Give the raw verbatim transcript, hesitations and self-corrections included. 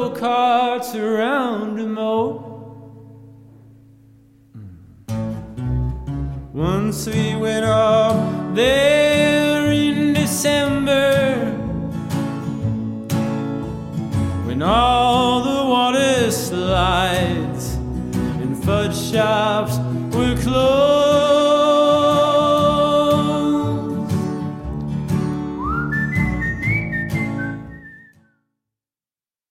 go-karts around a moat. Once we went up there in December, when all the water slides and fudge shops were closed.